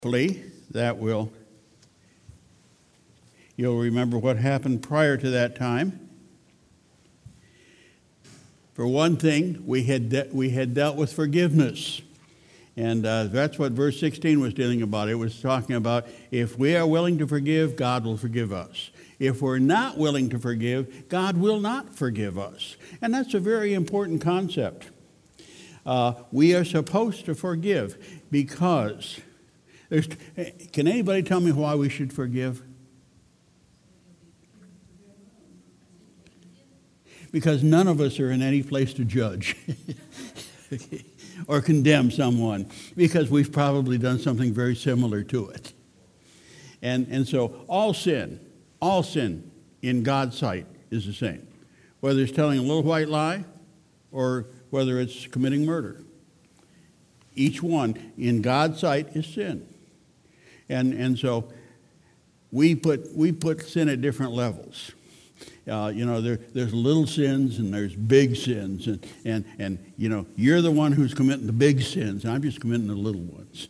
Hopefully, you'll remember what happened prior to that time. For one thing, we had dealt with forgiveness. And that's what verse 16 was dealing about. It was talking about if we are willing to forgive, God will forgive us. If we're not willing to forgive, God will not forgive us. And that's a very important concept. We are supposed to forgive because... Can anybody tell me why we should forgive? Because none of us are in any place to judge or condemn someone, because we've probably done something very similar to it. And so all sin in God's sight is the same, whether it's telling a little white lie or whether it's committing murder. Each one in God's sight is sin. And so we put sin at different levels. There's little sins and there's big sins, and you're the one who's committing the big sins, and I'm just committing the little ones.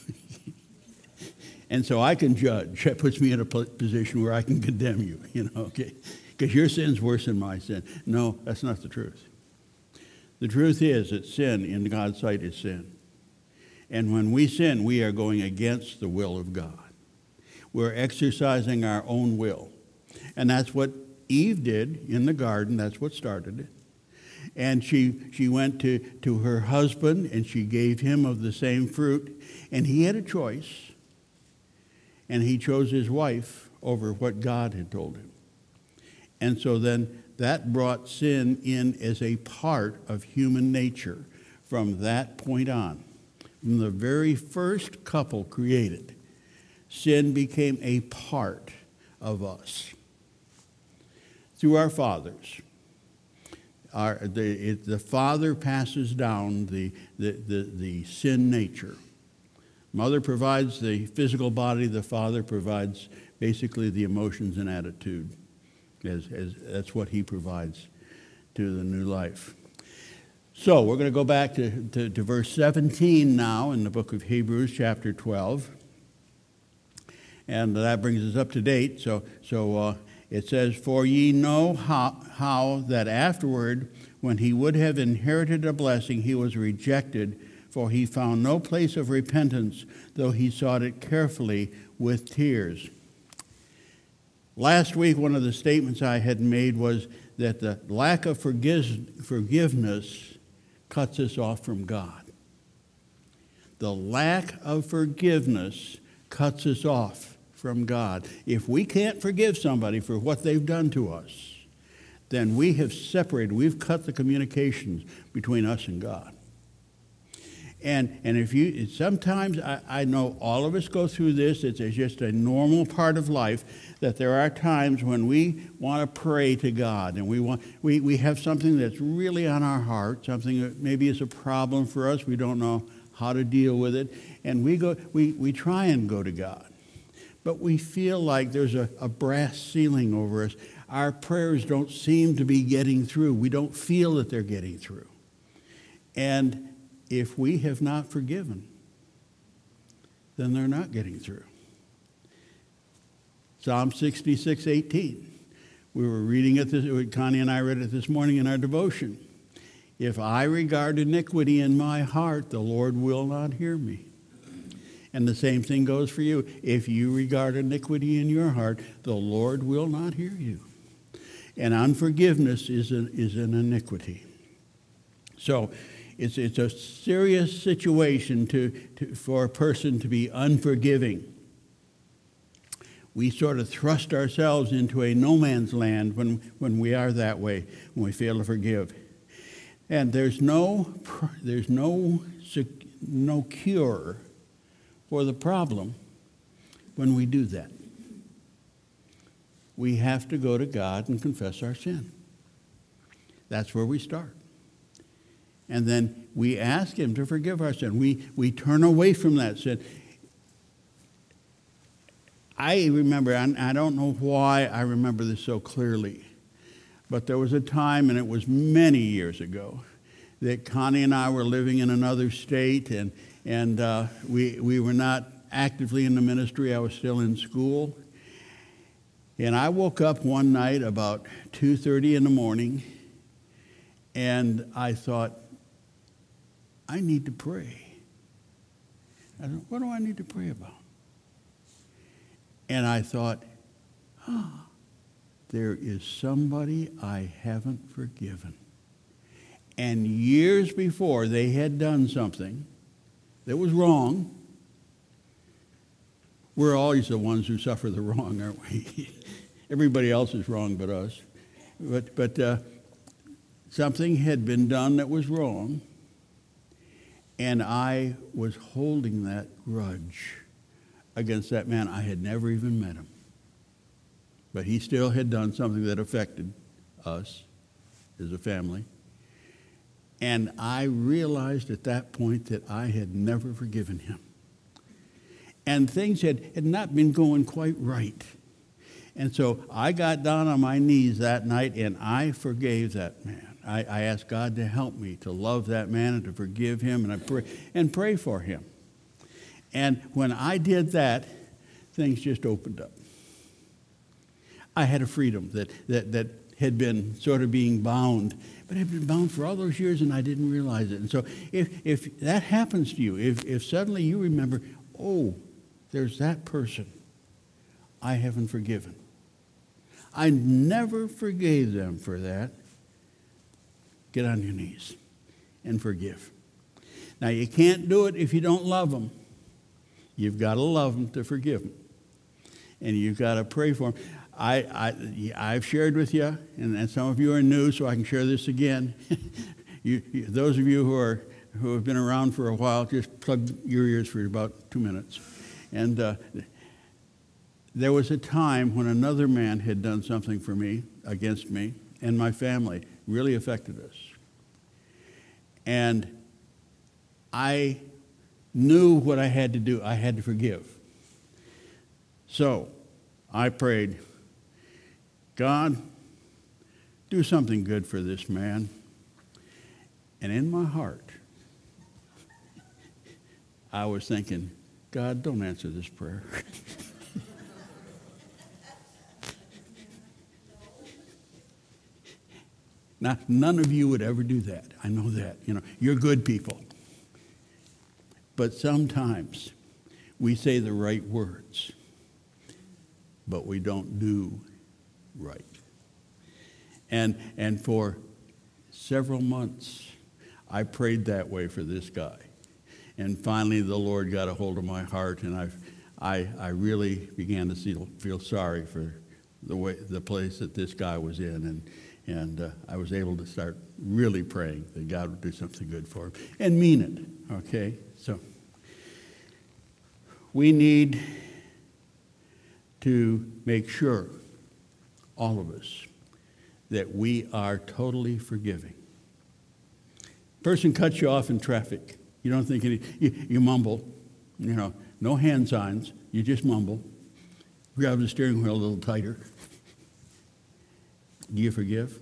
And so I can judge. That puts me in a position where I can condemn you, okay? Because your sin's worse than my sin. No, that's not the truth. The truth is that sin in God's sight is sin. And when we sin, we are going against the will of God. We're exercising our own will. And that's what Eve did in the garden. That's what started it. And she went to her husband, and she gave him of the same fruit. And he had a choice. And he chose his wife over what God had told him. And so then that brought sin in as a part of human nature from that point on. From the very first couple created, sin became a part of us. Through our fathers. The father passes down the sin nature. Mother provides the physical body, the father provides basically the emotions and attitude. As that's what he provides to the new life. So we're going to go back to verse 17 now in the book of Hebrews, chapter 12. And that brings us up to date. So it says, "For ye know how that afterward, when he would have inherited a blessing, he was rejected, for he found no place of repentance, though he sought it carefully with tears." Last week, one of the statements I had made was that the lack of forgiveness cuts us off from God. The lack of forgiveness cuts us off from God. If we can't forgive somebody for what they've done to us, then we have separated, we've cut the communications between us and God. And if sometimes I know all of us go through this, it's just a normal part of life, that there are times when we want to pray to God, and we have something that's really on our heart, something that maybe is a problem for us, we don't know how to deal with it, and we try and go to God. But we feel like there's a brass ceiling over us. Our prayers don't seem to be getting through. We don't feel that they're getting through. And if we have not forgiven, then they're not getting through. Psalm 66:18. We were reading it, Connie and I read it this morning in our devotion. "If I regard iniquity in my heart, the Lord will not hear me." And the same thing goes for you. If you regard iniquity in your heart, the Lord will not hear you. And unforgiveness is an iniquity. So it's a serious situation for a person to be unforgiving. We sort of thrust ourselves into a no man's land when we are that way, when we fail to forgive. And there's no cure for the problem when we do that. We have to go to God and confess our sin. That's where we start. And then we ask him to forgive our sin. We turn away from that sin. I remember, and I don't know why I remember this so clearly, but there was a time, and it was many years ago, that Connie and I were living in another state, and we were not actively in the ministry. I was still in school. And I woke up one night about 2:30 in the morning, and I thought, I need to pray. I thought, what do I need to pray about? And I thought, there is somebody I haven't forgiven. And years before, they had done something that was wrong. We're always the ones who suffer the wrong, aren't we? Everybody else is wrong but us. But something had been done that was wrong, and I was holding that grudge against that man. I had never even met him. But he still had done something that affected us as a family. And I realized at that point that I had never forgiven him. And things had not been going quite right. And so I got down on my knees that night and I forgave that man. I asked God to help me to love that man and to forgive him and pray for him. And when I did that, things just opened up. I had a freedom that had been sort of being bound, but had been bound for all those years and I didn't realize it. And so if that happens to you, if suddenly you remember, oh, there's that person I haven't forgiven. I never forgave them for that. Get on your knees and forgive. Now, you can't do it if you don't love them. You've got to love them to forgive them. And you've got to pray for them. I've shared with you, and some of you are new, so I can share this again. Those of you who have been around for a while, just plug your ears for about 2 minutes. And there was a time when another man had done something for me, against me, and my family. Really affected us. And I knew what I had to do. I had to forgive. So I prayed, God, do something good for this man. And in my heart, I was thinking, God, don't answer this prayer. Now, none of you would ever do that. I know that. You're good people. But sometimes we say the right words, but we don't do right. And for several months, I prayed that way for this guy. And finally, the Lord got a hold of my heart, and I really began to feel sorry for the place that this guy was in, and I was able to start really praying that God would do something good for him and mean it. Okay, so we need to make sure, all of us, that we are totally forgiving. Person cuts you off in traffic. You don't think you mumble, no hand signs. You just mumble. Grab the steering wheel a little tighter. Do you forgive?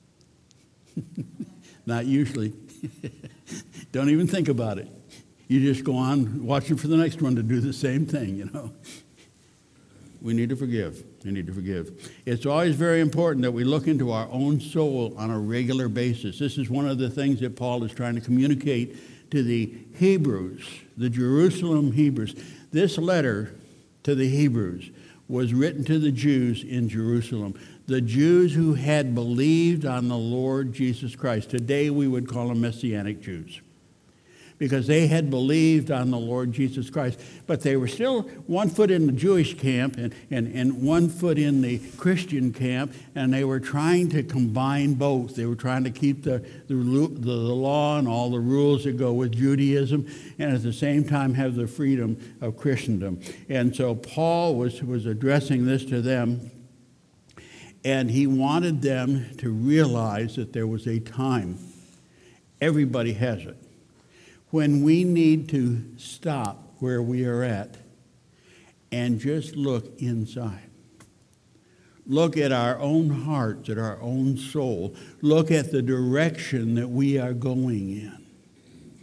Not usually. Don't even think about it. You just go on watching for the next one to do the same thing, We need to forgive. We need to forgive. It's always very important that we look into our own soul on a regular basis. This is one of the things that Paul is trying to communicate to the Hebrews, the Jerusalem Hebrews. This letter to the Hebrews was written to the Jews in Jerusalem, the Jews who had believed on the Lord Jesus Christ. Today we would call them Messianic Jews, because they had believed on the Lord Jesus Christ. But they were still 1 foot in the Jewish camp and 1 foot in the Christian camp, and they were trying to combine both. They were trying to keep the law and all the rules that go with Judaism, and at the same time have the freedom of Christendom. And so Paul was addressing this to them, and he wanted them to realize that there was a time, everybody has it, when we need to stop where we are at and just look inside. Look at our own hearts, at our own soul. Look at the direction that we are going in.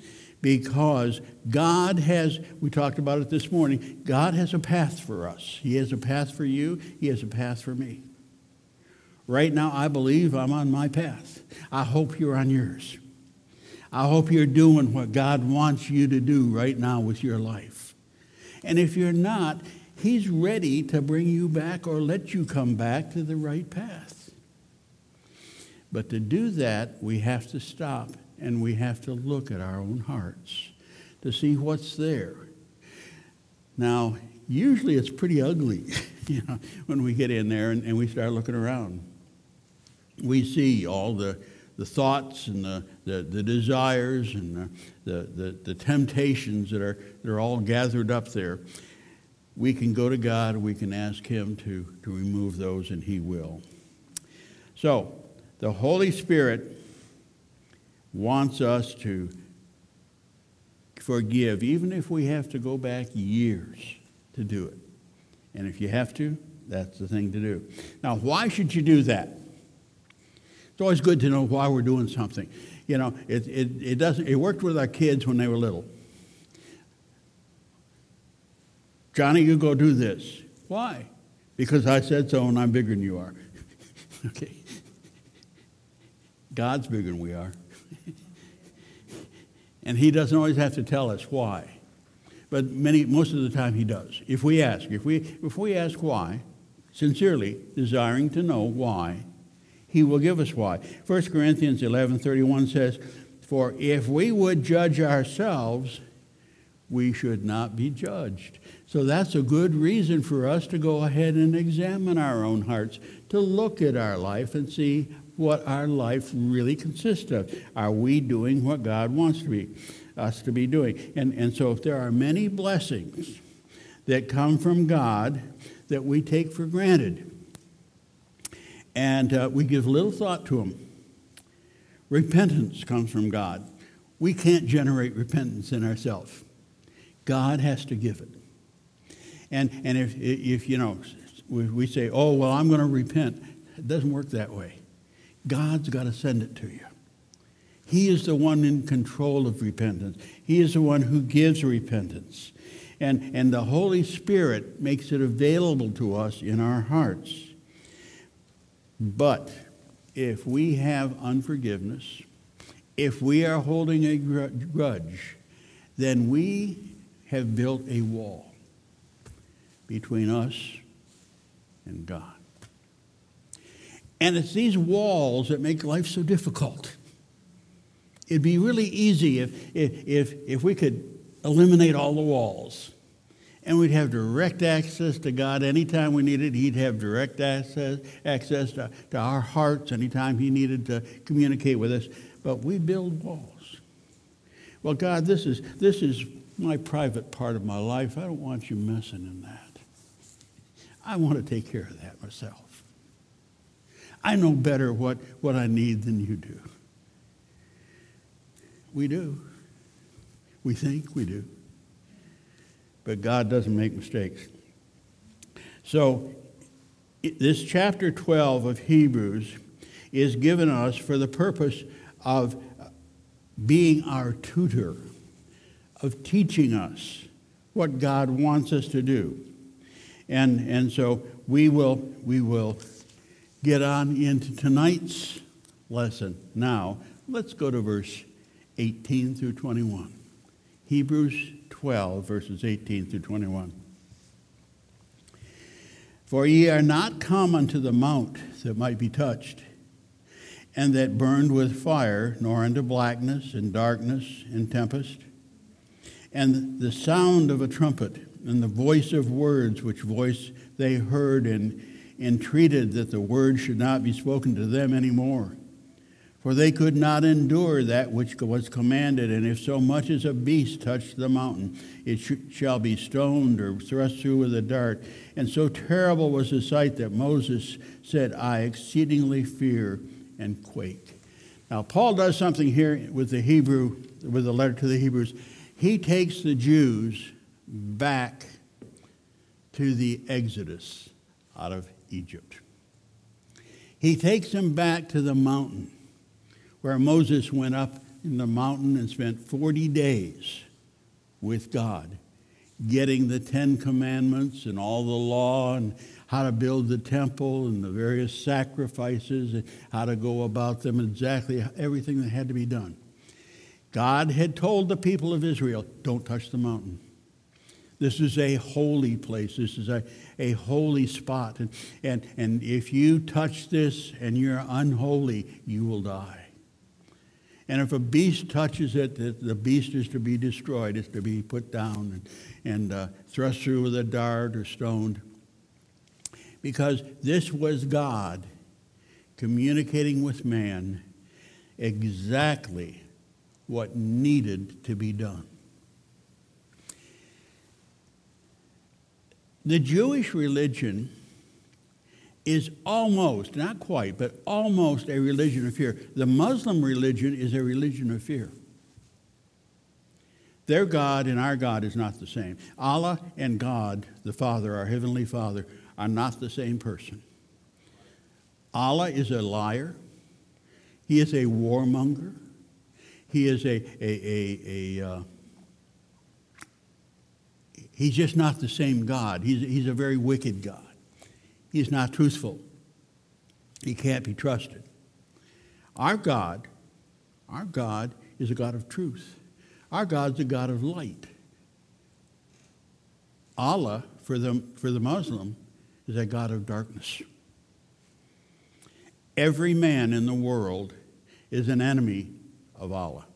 because God has, we talked about it this morning, God has a path for us. He has a path for you. He has a path for me. Right now, I believe I'm on my path. I hope you're on yours. I hope you're doing what God wants you to do right now with your life. And if you're not, He's ready to bring you back or let you come back to the right path. But to do that, we have to stop and we have to look at our own hearts to see what's there. Now, usually it's pretty ugly, when we get in there and we start looking around. We see all the thoughts and the desires and the temptations that are all gathered up there. We can go to God, we can ask Him to remove those, and He will. So, the Holy Spirit wants us to forgive, even if we have to go back years to do it. And if you have to, that's the thing to do. Now, why should you do that? It's always good to know why we're doing something. It worked with our kids when they were little. Johnny, you go do this. Why? Because I said so and I'm bigger than you are. Okay. God's bigger than we are. And He doesn't always have to tell us why. But most of the time He does. If we ask why, sincerely desiring to know why, He will give us why. 1 Corinthians 11:31 says, "For if we would judge ourselves, we should not be judged." So that's a good reason for us to go ahead and examine our own hearts, to look at our life and see what our life really consists of. Are we doing what God wants us to be doing? And so if there are many blessings that come from God that we take for granted, and we give little thought to them. Repentance comes from God. We can't generate repentance in ourselves. God has to give it. And if we say, oh, well, I'm going to repent, it doesn't work that way. God's got to send it to you. He is the one in control of repentance. He is the one who gives repentance. And the Holy Spirit makes it available to us in our hearts. But if we have unforgiveness, if we are holding a grudge, then we have built a wall between us and God. And it's these walls that make life so difficult. It'd be really easy if we could eliminate all the walls. And we'd have direct access to God anytime we needed. He'd have direct access to our hearts anytime He needed to communicate with us. But we build walls. Well, God, this is my private part of my life. I don't want you messing in that. I want to take care of that myself. I know better what I need than you do. We do. We think we do. But God doesn't make mistakes. So this chapter 12 of Hebrews is given us for the purpose of being our tutor, of teaching us what God wants us to do. And so we will get on into tonight's lesson. Now, let's go to verse 18 through 21. Hebrews 12, verses 18 through 21. For ye are not come unto the mount that might be touched, and that burned with fire, nor unto blackness and darkness and tempest, and the sound of a trumpet, and the voice of words, which voice they heard, and entreated that the word should not be spoken to them any more. For they could not endure that which was commanded, and if so much as a beast touched the mountain, it shall be stoned or thrust through with a dart. And so terrible was the sight that Moses said, I exceedingly fear and quake. Now, Paul does something here with the letter to the Hebrews. He takes the Jews back to the Exodus out of Egypt. He takes them back to the mountain where Moses went up in the mountain and spent 40 days with God, getting the 10 Commandments and all the law and how to build the temple and the various sacrifices and how to go about them, exactly everything that had to be done. God had told the people of Israel, don't touch the mountain. This is a holy place. This is a holy spot. And if you touch this and you're unholy, you will die. And if a beast touches it, the beast is to be destroyed. It's to be put down and thrust through with a dart or stoned. Because this was God communicating with man exactly what needed to be done. The Jewish religion is almost, not quite, but almost a religion of fear. The Muslim religion is a religion of fear. Their God and our God is not the same. Allah and God, the Father, our Heavenly Father, are not the same person. Allah is a liar. He is a warmonger. He is he's just not the same God. He's a very wicked God. He's not truthful. He can't be trusted. Our God is a God of truth. Our God's a God of light. Allah, for the Muslim, is a God of darkness. Every man in the world is an enemy of Allah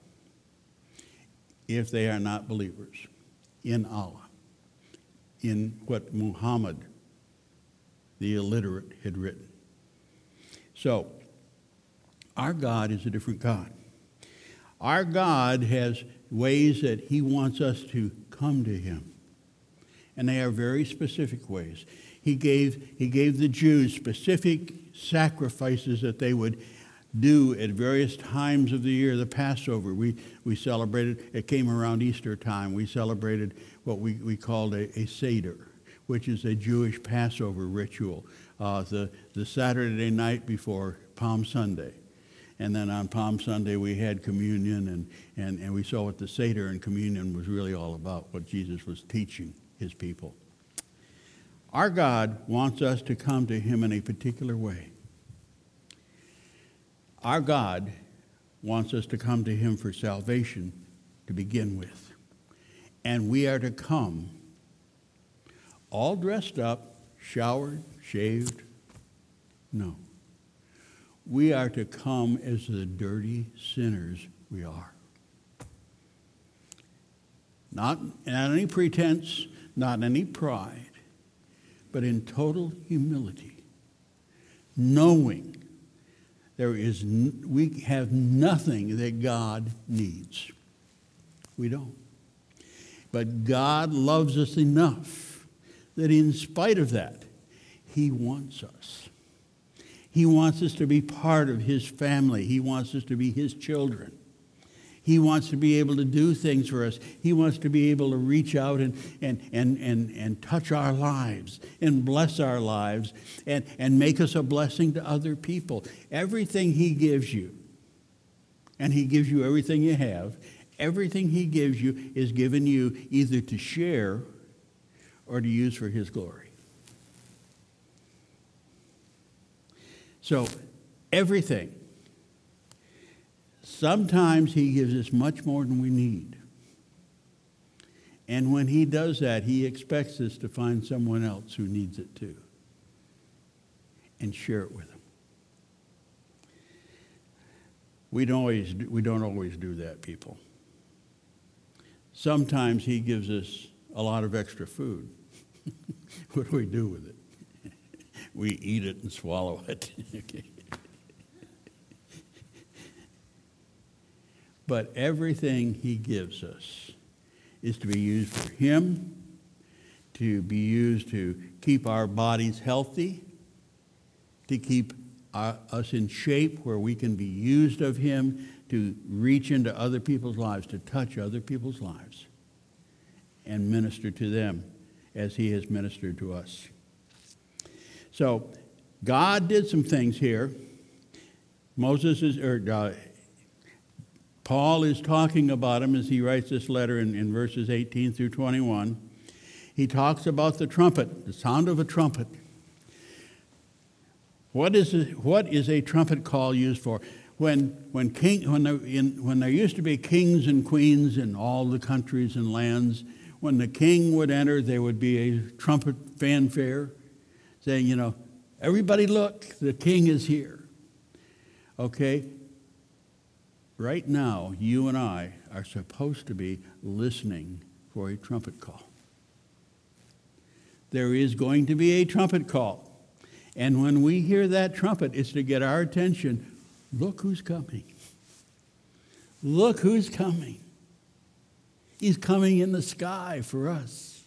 if they are not believers in Allah, in what Muhammad, the illiterate, had written. So, our God is a different God. Our God has ways that he wants us to come to him. And they are very specific ways. He gave the Jews specific sacrifices that they would do at various times of the year. The Passover, we celebrated, it came around Easter time. We celebrated what we called a Seder, which is a Jewish Passover ritual, the Saturday night before Palm Sunday. And then on Palm Sunday we had communion, and we saw what the Seder and communion was really all about, what Jesus was teaching his people. Our God wants us to come to him in a particular way. Our God wants us to come to him for salvation to begin with. And we are to come all dressed up, showered, shaved. No. We are to come as the dirty sinners we are. Not any pretense, not any pride, but in total humility, knowing we have nothing that God needs. We don't. But God loves us enough that in spite of that, he wants us. He wants us to be part of his family. He wants us to be his children. He wants to be able to do things for us. He wants to be able to reach out and touch our lives and bless our lives and make us a blessing to other people. Everything he gives you, and he gives you everything you have, everything he gives you is given you either to share or to use for his glory. So, everything. Sometimes he gives us much more than we need. And when he does that, he expects us to find someone else who needs it too and share it with them. We don't always do that, people. Sometimes he gives us a lot of extra food. What do we do with it? We eat it and swallow it. Okay. But everything he gives us is to be used for him, to be used to keep our bodies healthy, to keep us in shape where we can be used of him to reach into other people's lives, to touch other people's lives and minister to them as he has ministered to us. So God did some things here. Paul is talking about him as he writes this letter in verses 18 through 21. He talks about the trumpet, the sound of a trumpet. What is a trumpet call used for? When there used to be kings and queens in all the countries and lands, when the king would enter, there would be a trumpet fanfare saying, everybody look, the king is here. Okay? Right now, you and I are supposed to be listening for a trumpet call. There is going to be a trumpet call. And when we hear that trumpet, it's to get our attention. Look who's coming. Look who's coming. He's coming in the sky for us.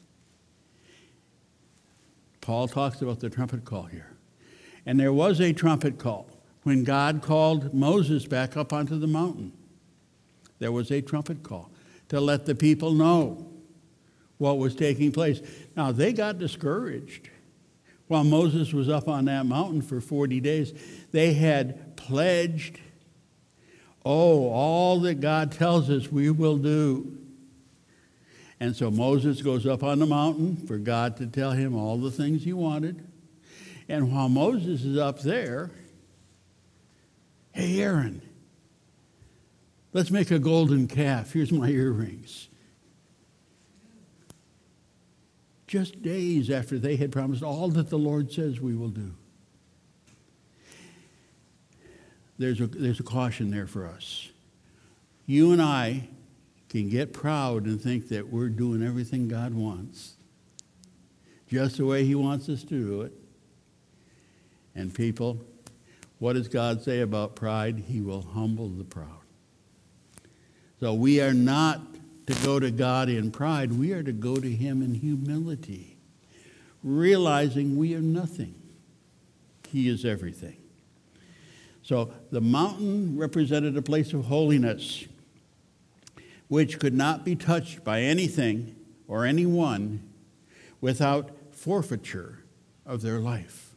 Paul talks about the trumpet call here. And there was a trumpet call when God called Moses back up onto the mountain. There was a trumpet call to let the people know what was taking place. Now, they got discouraged. While Moses was up on that mountain for 40 days, they had pledged, all that God tells us we will do. And so Moses goes up on the mountain for God to tell him all the things he wanted. And while Moses is up there, hey, Aaron, let's make a golden calf. Here's my earrings. Just days after they had promised all that the Lord says we will do. There's a caution there for us. You and I can get proud and think that we're doing everything God wants, just the way he wants us to do it. And people, what does God say about pride? He will humble the proud. So we are not to go to God in pride. We are to go to him in humility, realizing we are nothing. He is everything. So the mountain represented a place of holiness, which could not be touched by anything or anyone without forfeiture of their life.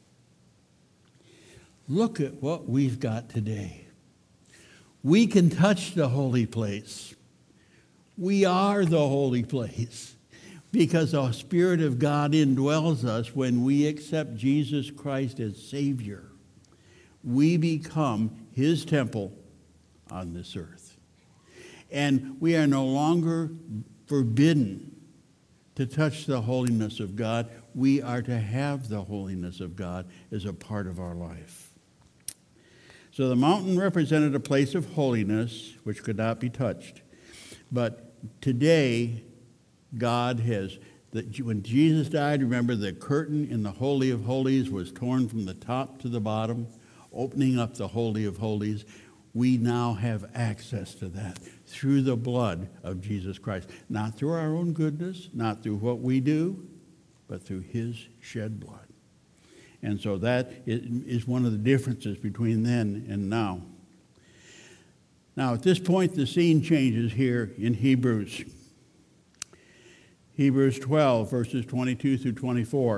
Look at what we've got today. We can touch the holy place. We are the holy place because the Spirit of God indwells us when we accept Jesus Christ as Savior. We become his temple on this earth. And we are no longer forbidden to touch the holiness of God. We are to have the holiness of God as a part of our life. So the mountain represented a place of holiness which could not be touched. But today, God has, when Jesus died, remember the curtain in the Holy of Holies was torn from the top to the bottom, opening up the Holy of Holies. We now have access to that through the blood of Jesus Christ. Not through our own goodness, not through what we do, but through his shed blood. And so that is one of the differences between then and now. Now, at this point, the scene changes here in Hebrews. Hebrews 12, verses 22 through 24.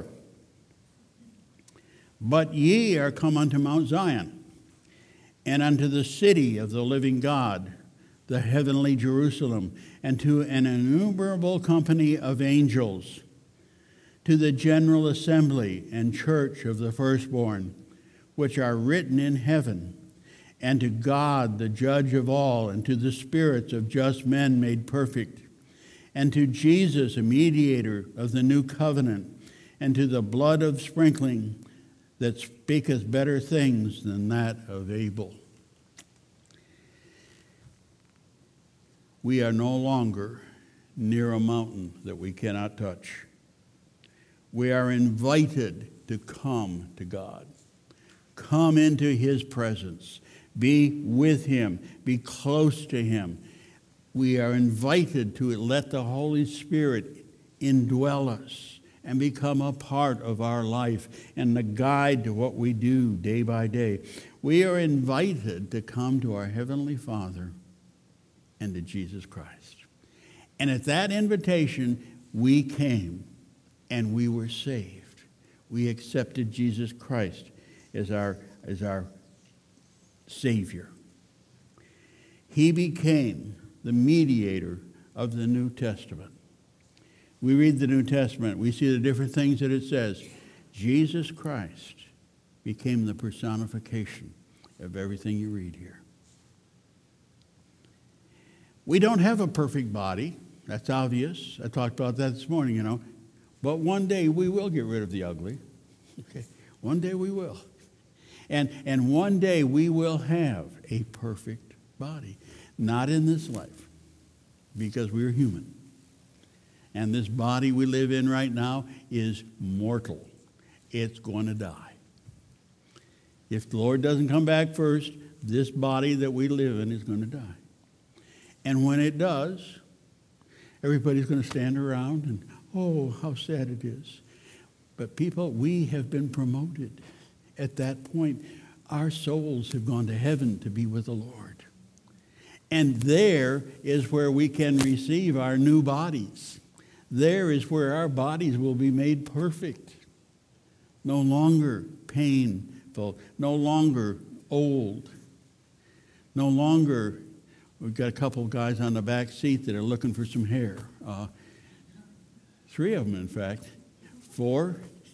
But ye are come unto Mount Zion, and unto the city of the living God, the heavenly Jerusalem, and to an innumerable company of angels, to the general assembly and church of the firstborn, which are written in heaven, and to God, the judge of all, and to the spirits of just men made perfect, and to Jesus, a mediator of the new covenant, and to the blood of sprinkling that speaketh better things than that of Abel. We are no longer near a mountain that we cannot touch. We are invited to come to God. Come into his presence. Be with him. Be close to him. We are invited to let the Holy Spirit indwell us and become a part of our life and the guide to what we do day by day. We are invited to come to our Heavenly Father and to Jesus Christ. And at that invitation, we came and we were saved. We accepted Jesus Christ as our Savior. He became the mediator of the New Testament. We read the New Testament. We see the different things that it says. Jesus Christ became the personification of everything you read here. We don't have a perfect body. That's obvious. I talked about that this morning, But one day we will get rid of the ugly. Okay? One day we will. And one day we will have a perfect body. Not in this life, because we're human. And this body we live in right now is mortal. It's going to die. If the Lord doesn't come back first, this body that we live in is going to die. And when it does, everybody's going to stand around and, oh, how sad it is. But people, we have been promoted. At that point, our souls have gone to heaven to be with the Lord. And there is where we can receive our new bodies. There is where our bodies will be made perfect. No longer painful, no longer old, no longer, we've got a couple of guys on the back seat that are looking for some hair. 3 of them, in fact. 4,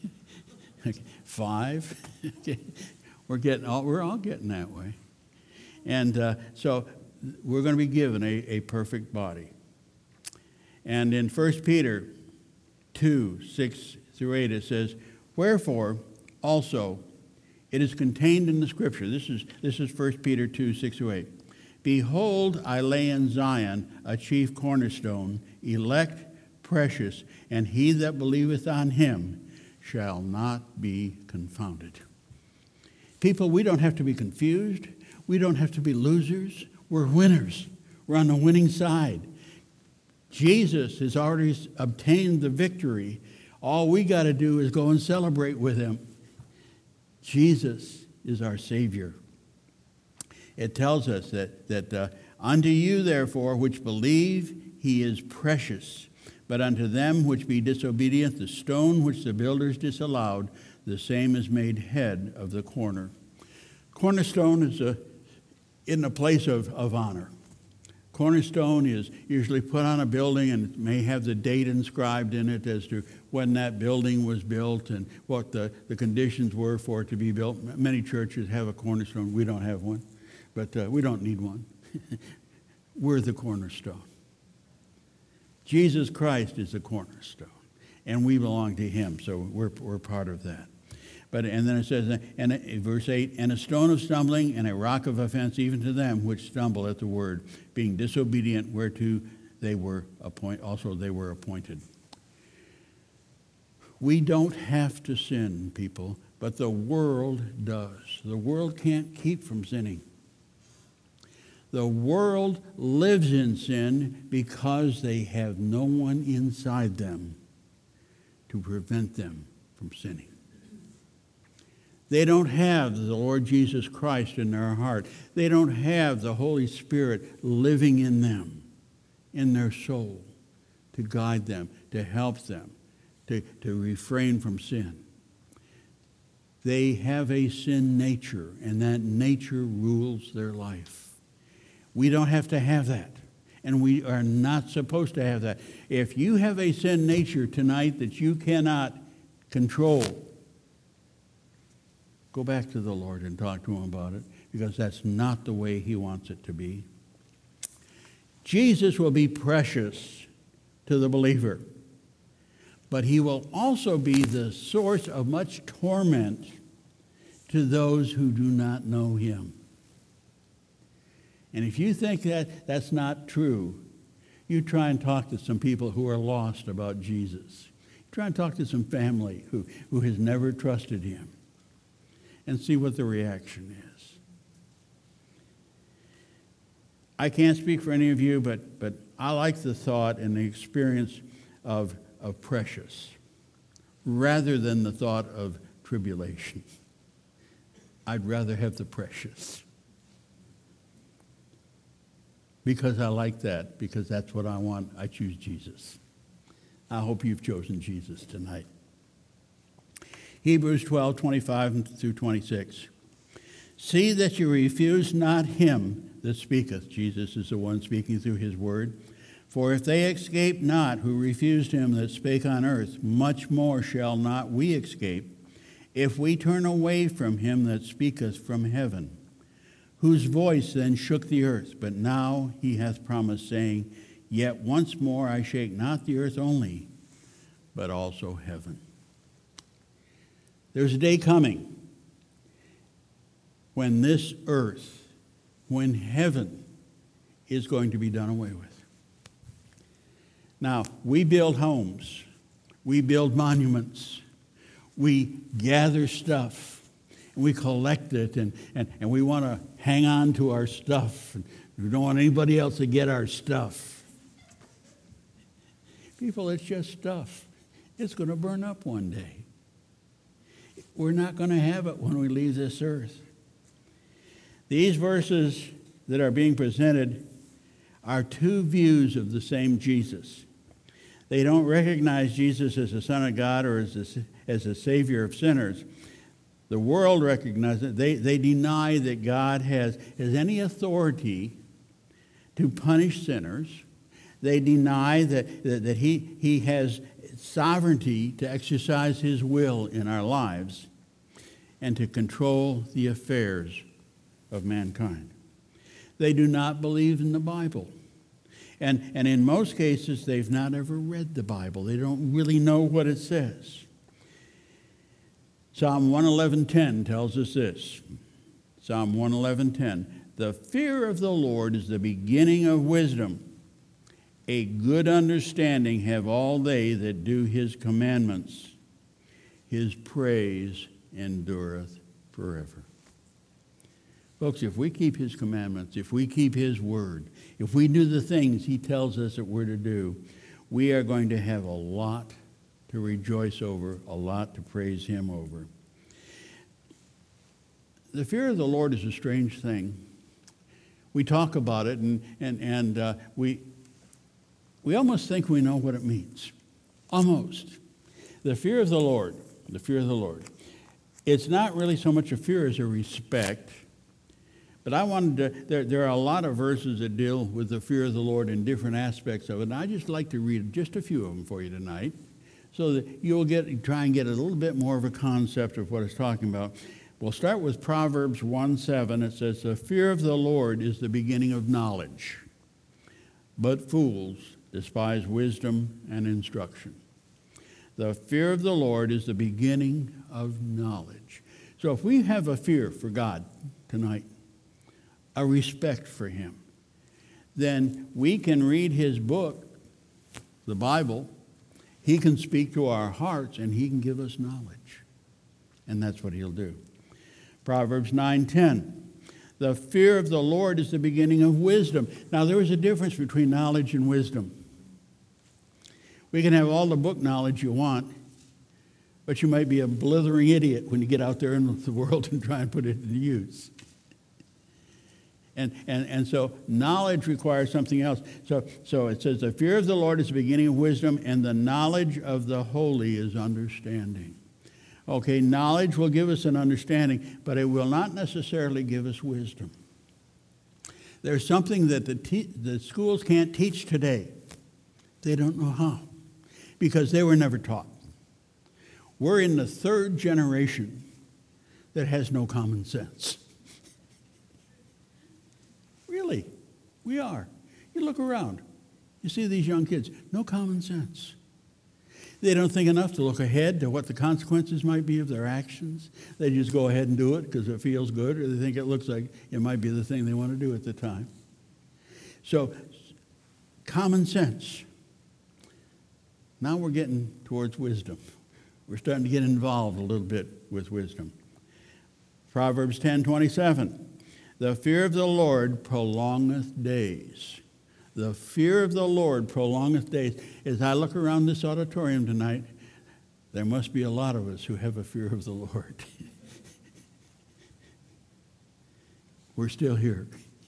5. We're all getting that way. And so we're going to be given a perfect body. And in 1 Peter 2, 6 through 8, it says, wherefore also it is contained in the Scripture. This is 1 Peter 2, 6 through 8. Behold, I lay in Zion a chief cornerstone, elect, precious, and he that believeth on him shall not be confounded. People, we don't have to be confused. We don't have to be losers. We're winners. We're on the winning side. Jesus has already obtained the victory. All we got to do is go and celebrate with him. Jesus is our Savior. It tells us that unto you, therefore, which believe, he is precious. But unto them which be disobedient, the stone which the builders disallowed, the same is made head of the corner. Cornerstone is in a place of honor. Cornerstone is usually put on a building and it may have the date inscribed in it as to when that building was built and what the conditions were for it to be built. Many churches have a cornerstone. We don't have one, but we don't need one. We're the cornerstone. Jesus Christ is the cornerstone, and we belong to him, so we're part of that. And then it says, and verse 8, and a stone of stumbling and a rock of offense even to them which stumble at the word, being disobedient, whereto they were appointed. We don't have to sin, people, but the world does. The world can't keep from sinning. The world lives in sin because they have no one inside them to prevent them from sinning. They don't have the Lord Jesus Christ in their heart. They don't have the Holy Spirit living in them, in their soul, to guide them, to help them, to refrain from sin. They have a sin nature, and that nature rules their life. We don't have to have that, and we are not supposed to have that. If you have a sin nature tonight that you cannot control, go back to the Lord and talk to him about it, because that's not the way he wants it to be. Jesus will be precious to the believer, but he will also be the source of much torment to those who do not know him. And if you think that that's not true, you try and talk to some people who are lost about Jesus. Try and talk to some family who has never trusted him, and see what the reaction is. I can't speak for any of you, but I like the thought and the experience of precious rather than the thought of tribulation. I'd rather have the precious. Because I like that, because that's what I want. I choose Jesus. I hope you've chosen Jesus tonight. Hebrews 12, 25 through 26. See that you refuse not him that speaketh. Jesus is the one speaking through his word. For if they escape not who refused him that spake on earth, much more shall not we escape, if we turn away from him that speaketh from heaven, whose voice then shook the earth. But now he hath promised, saying, Yet once more I shake not the earth only, but also heaven. There's a day coming when this earth, when heaven is going to be done away with. Now, we build homes, we build monuments, we gather stuff, and we collect it, and we want to hang on to our stuff. We don't want anybody else to get our stuff. People, it's just stuff. It's going to burn up one day. We're not going to have it when we leave this earth. These verses that are being presented are two views of the same Jesus. They don't recognize Jesus as the Son of God or as a Savior of sinners. The world recognizes it. They deny that God has any authority to punish sinners. They deny that he has sovereignty to exercise his will in our lives and to control the affairs of mankind. They do not believe in the Bible. And in most cases, they've not ever read the Bible. They don't really know what it says. Psalm 111:10 tells us this. Psalm 111:10, the fear of the Lord is the beginning of wisdom. A good understanding have all they that do his commandments. His praise endureth forever. Folks, if we keep his commandments, if we keep his word, if we do the things he tells us that we're to do, we are going to have a lot to rejoice over, a lot to praise him over. The fear of the Lord is a strange thing. We talk about it, and we almost think we know what it means. Almost. The fear of the Lord, the fear of the Lord. It's not really so much a fear as a respect. But I wanted to, there are a lot of verses that deal with the fear of the Lord in different aspects of it. And I'd just like to read just a few of them for you tonight so that you'll try and get a little bit more of a concept of what it's talking about. We'll start with Proverbs 1:7. It says, the fear of the Lord is the beginning of knowledge, but fools despise wisdom and instruction. The fear of the Lord is the beginning of knowledge. So if we have a fear for God tonight, a respect for him, then we can read his book, the Bible. He can speak to our hearts, and he can give us knowledge. And that's what he'll do. Proverbs 9:10. The fear of the Lord is the beginning of wisdom. Now, there is a difference between knowledge and wisdom. We can have all the book knowledge you want, but you might be a blithering idiot when you get out there in the world and try and put it into use. And so knowledge requires something else. So it says, the fear of the Lord is the beginning of wisdom, and the knowledge of the holy is understanding. Okay, knowledge will give us an understanding, but it will not necessarily give us wisdom. There's something that the schools can't teach today. They don't know how, because they were never taught. We're in the third generation that has no common sense. Really, we are. You look around. You see these young kids, no common sense. They don't think enough to look ahead to what the consequences might be of their actions. They just go ahead and do it because it feels good, or they think it looks like it might be the thing they want to do at the time. So, common sense. Now we're getting towards wisdom. We're starting to get involved a little bit with wisdom. Proverbs 10:27. The fear of the Lord prolongeth days. The fear of the Lord prolongeth days. As I look around this auditorium tonight, there must be a lot of us who have a fear of the Lord. We're still here.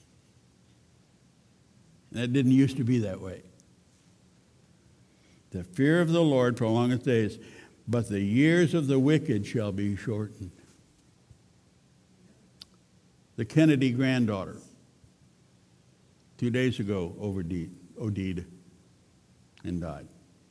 That didn't used to be that way. The fear of the Lord prolongeth days, but the years of the wicked shall be shortened. The Kennedy granddaughter 2 days ago, OD'd and died.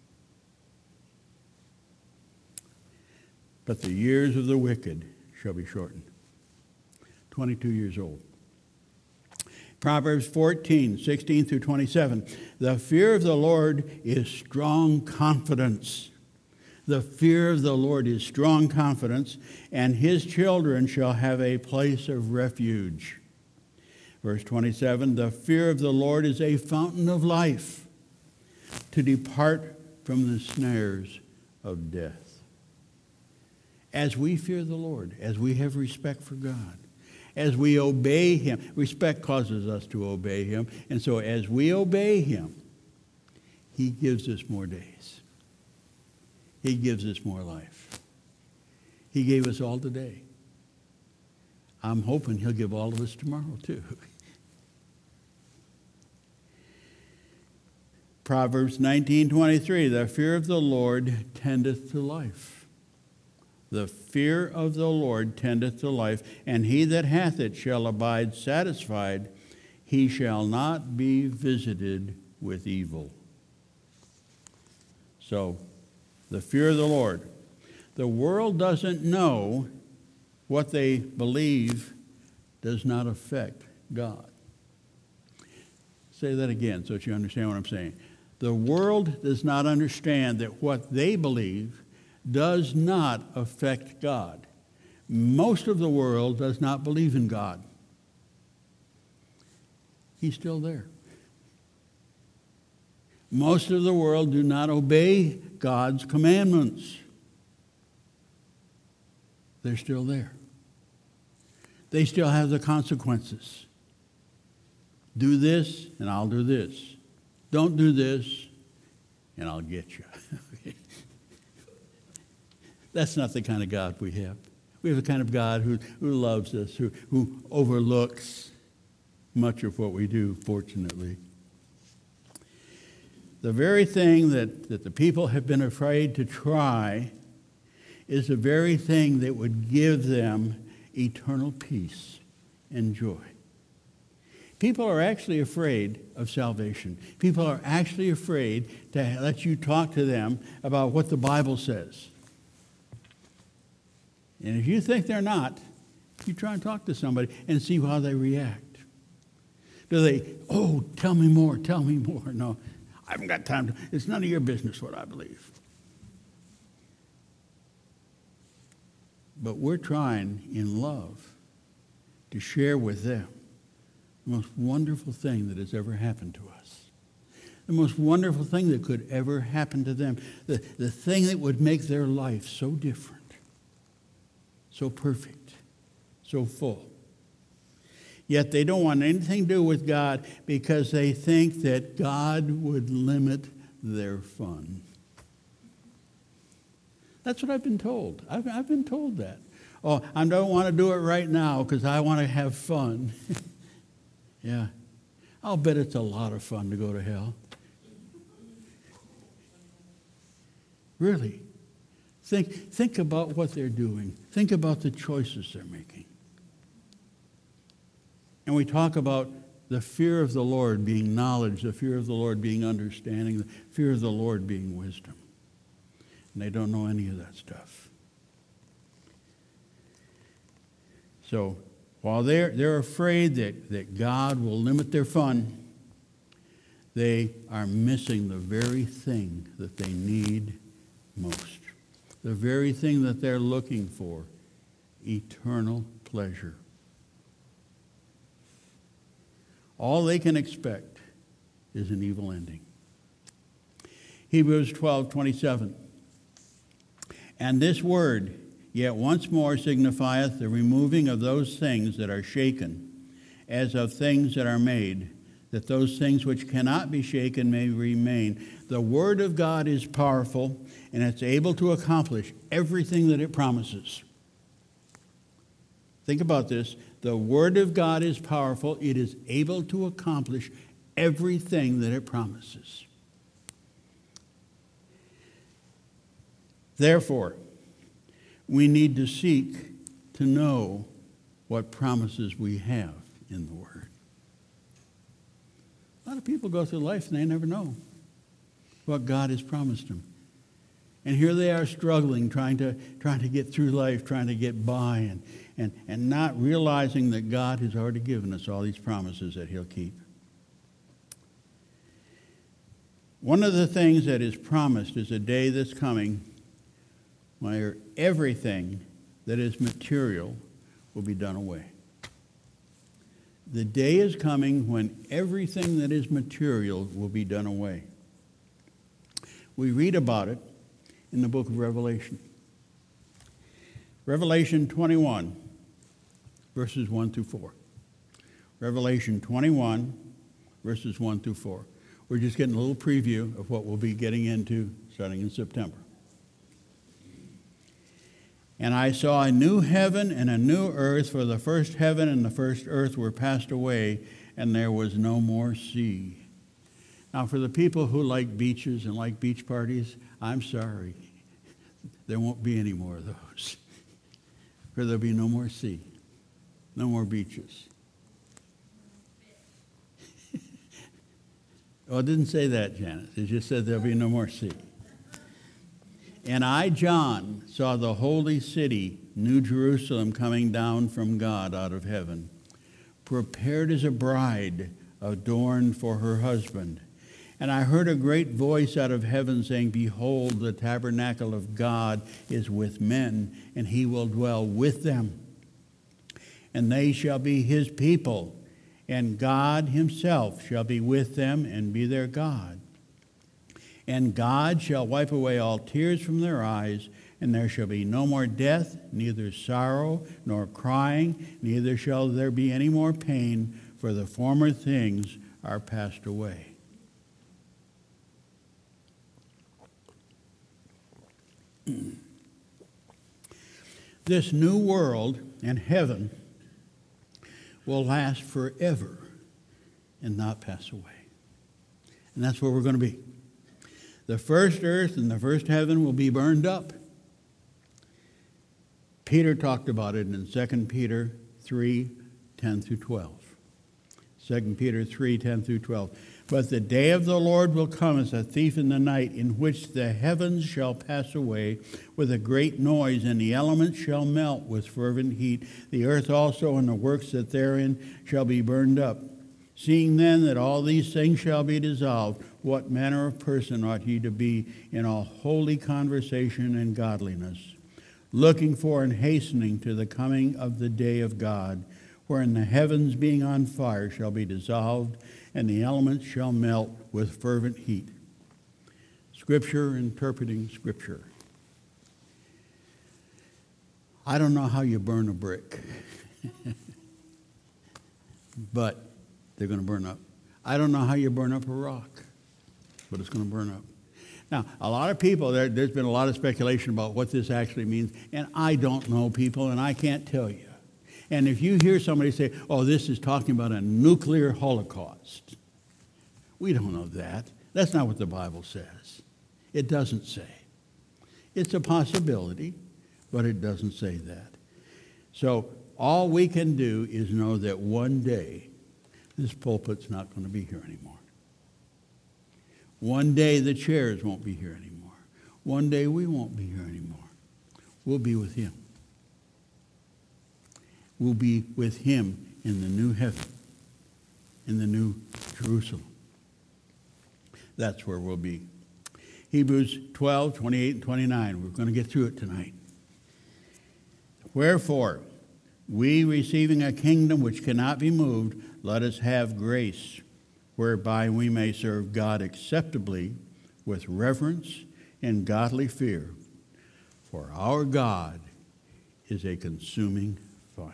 But the years of the wicked shall be shortened. 22 years old. Proverbs 14, 16 through 27. The fear of the Lord is strong confidence. The fear of the Lord is strong confidence, and his children shall have a place of refuge. Verse 27, the fear of the Lord is a fountain of life, to depart from the snares of death. As we fear the Lord, as we have respect for God, as we obey him, respect causes us to obey him, and so as we obey him, he gives us more days. He gives us more life. He gave us all today. I'm hoping he'll give all of us tomorrow too. Proverbs 19:23, the fear of the Lord tendeth to life. The fear of the Lord tendeth to life, and he that hath it shall abide satisfied. He shall not be visited with evil. So, the fear of the Lord. The world doesn't know what they believe does not affect God. Say that again so that you understand what I'm saying. The world does not understand that what they believe does not affect God. Most of the world does not believe in God. He's still there. Most of the world do not obey God's commandments. They're still there. They still have the consequences. Do this, and I'll do this. Don't do this, and I'll get you. That's not the kind of God we have. We have the kind of God who loves us, who overlooks much of what we do, fortunately. The very thing that the people have been afraid to try is the very thing that would give them eternal peace and joy. People are actually afraid of salvation. People are actually afraid to let you talk to them about what the Bible says. And if you think they're not, you try and talk to somebody and see how they react. Do they, tell me more, tell me more? No, I haven't got time. It's none of your business what I believe. But we're trying in love to share with them the most wonderful thing that has ever happened to us. The most wonderful thing that could ever happen to them. The thing that would make their life so different, so perfect, so full. Yet they don't want anything to do with God because they think that God would limit their fun. That's what I've been told. I've been told that. Oh, I don't want to do it right now because I want to have fun. Yeah. I'll bet it's a lot of fun to go to hell. Really. Think about what they're doing. Think about the choices they're making. And we talk about the fear of the Lord being knowledge, the fear of the Lord being understanding, the fear of the Lord being wisdom. And they don't know any of that stuff. So, while they're afraid that God will limit their fun, they are missing the very thing that they need most. The very thing that they're looking for, eternal pleasure. All they can expect is an evil ending. Hebrews 12:27. And this word, yet once more, signifieth the removing of those things that are shaken, as of things that are made, that those things which cannot be shaken may remain. The Word of God is powerful, and it's able to accomplish everything that it promises. Think about this. The Word of God is powerful. It is able to accomplish everything that it promises. Therefore, we need to seek to know what promises we have in the Word. A lot of people go through life and they never know what God has promised them. And here they are struggling, trying to get through life, trying to get by, and not realizing that God has already given us all these promises that he'll keep. One of the things that is promised is a day that's coming where everything that is material will be done away. The day is coming when everything that is material will be done away. We read about it in the book of Revelation. Revelation 21, verses 1 through 4. Revelation 21, verses 1 through 4. We're just getting a little preview of what we'll be getting into starting in September. And I saw a new heaven and a new earth, for the first heaven and the first earth were passed away, and there was no more sea. Now, for the people who like beaches and like beach parties, I'm sorry. There won't be any more of those. For there'll be no more sea, no more beaches. Oh, it didn't say that, Janice. It just said there'll be no more sea. And I, John, saw the holy city, New Jerusalem, coming down from God out of heaven, prepared as a bride adorned for her husband. And I heard a great voice out of heaven saying, Behold, the tabernacle of God is with men, and he will dwell with them. And they shall be his people, and God himself shall be with them and be their God. And God shall wipe away all tears from their eyes, and there shall be no more death, neither sorrow nor crying, neither shall there be any more pain, for the former things are passed away. This new world and heaven will last forever and not pass away. And that's where we're going to be. The first earth and the first heaven will be burned up. Peter talked about it in 2 Peter 3, 10 through 12. 2 Peter 3, 10 through 12. But the day of the Lord will come as a thief in the night, in which the heavens shall pass away with a great noise, and the elements shall melt with fervent heat. The earth also and the works that therein shall be burned up. Seeing then that all these things shall be dissolved, what manner of person ought ye to be in all holy conversation and godliness, looking for and hastening to the coming of the day of God, wherein the heavens being on fire shall be dissolved, and the elements shall melt with fervent heat. Scripture interpreting Scripture. I don't know how you burn a brick, but they're going to burn up. I don't know how you burn up a rock, but it's going to burn up. Now, a lot of people, there's been a lot of speculation about what this actually means, and I don't know, people, and I can't tell you. And if you hear somebody say, oh, this is talking about a nuclear holocaust, we don't know that. That's not what the Bible says. It doesn't say. It's a possibility, but it doesn't say that. So all we can do is know that one day this pulpit's not going to be here anymore. One day the chairs won't be here anymore. One day we won't be here anymore. We'll be with him. We'll be with him in the new heaven, in the new Jerusalem. That's where we'll be. Hebrews 12, 28 and 29. We're going to get through it tonight. Wherefore, we receiving a kingdom which cannot be moved, let us have grace, whereby we may serve God acceptably with reverence and godly fear. For our God is a consuming fire.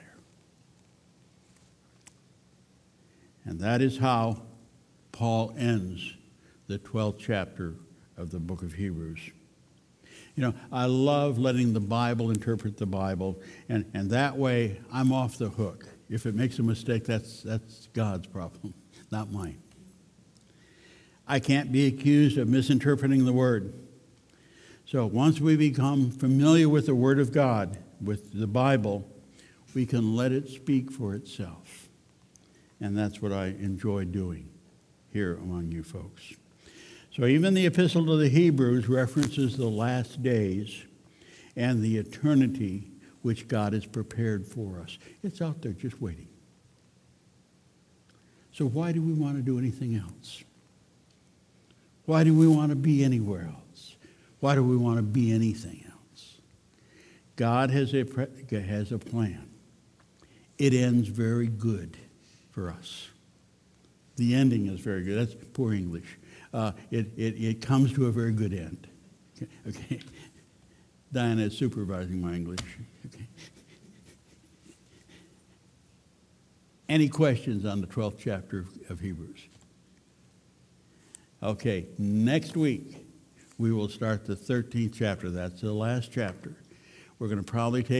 And that is how Paul ends the 12th chapter of the book of Hebrews. You know, I love letting the Bible interpret the Bible, and that way I'm off the hook. If it makes a mistake, that's God's problem, not mine. I can't be accused of misinterpreting the Word. So once we become familiar with the Word of God, with the Bible, we can let it speak for itself. And that's what I enjoy doing. here among you folks. So even the Epistle to the Hebrews references the last days and the eternity which God has prepared for us. It's out there just waiting. So why do we want to do anything else? Why do we want to be anywhere else? Why do we want to be anything else? God has a plan. It ends very good for us. The ending is very good. That's poor English. It comes to a very good end. Okay. Diana is supervising my English. Okay. Any questions on the 12th chapter of Hebrews? Okay, next week we will start the 13th chapter. That's the last chapter. We're going to probably take